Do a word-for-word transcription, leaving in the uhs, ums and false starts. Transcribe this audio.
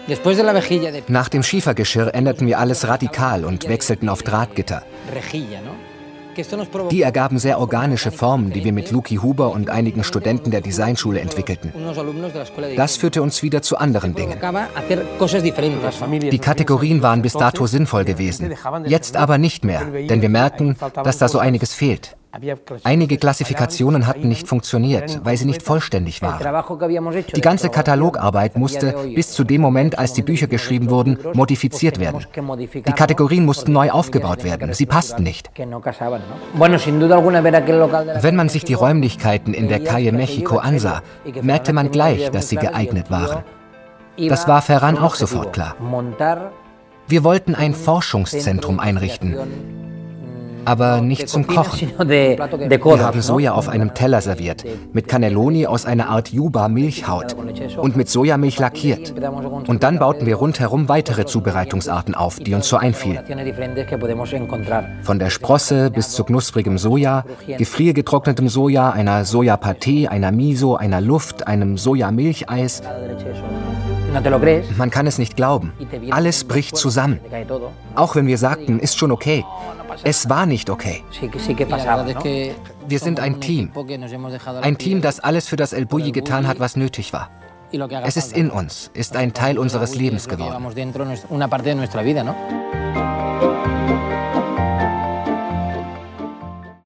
Nach dem Schiefergeschirr änderten wir alles radikal und wechselten auf Drahtgitter. Die ergaben sehr organische Formen, die wir mit Luki Huber und einigen Studenten der Designschule entwickelten. Das führte uns wieder zu anderen Dingen. Die Kategorien waren bis dato sinnvoll gewesen, jetzt aber nicht mehr, denn wir merken, dass da so einiges fehlt. Einige Klassifikationen hatten nicht funktioniert, weil sie nicht vollständig waren. Die ganze Katalogarbeit musste, bis zu dem Moment, als die Bücher geschrieben wurden, modifiziert werden. Die Kategorien mussten neu aufgebaut werden, sie passten nicht. Wenn man sich die Räumlichkeiten in der Calle Mexico ansah, merkte man gleich, dass sie geeignet waren. Das war Ferran auch sofort klar. Wir wollten ein Forschungszentrum einrichten, aber nicht zum Kochen. Wir haben Soja auf einem Teller serviert, mit Cannelloni aus einer Art Yuba-Milchhaut und mit Sojamilch lackiert. Und dann bauten wir rundherum weitere Zubereitungsarten auf, die uns so einfielen. Von der Sprosse bis zu knusprigem Soja, gefriergetrocknetem Soja, einer Soja-Paté, einer Miso, einer Luft, einem Sojamilcheis. Man kann es nicht glauben. Alles bricht zusammen. Auch wenn wir sagten, ist schon okay. Es war nicht okay. Wir sind ein Team. Ein Team, das alles für das El Bulli getan hat, was nötig war. Es ist in uns, ist ein Teil unseres Lebens geworden.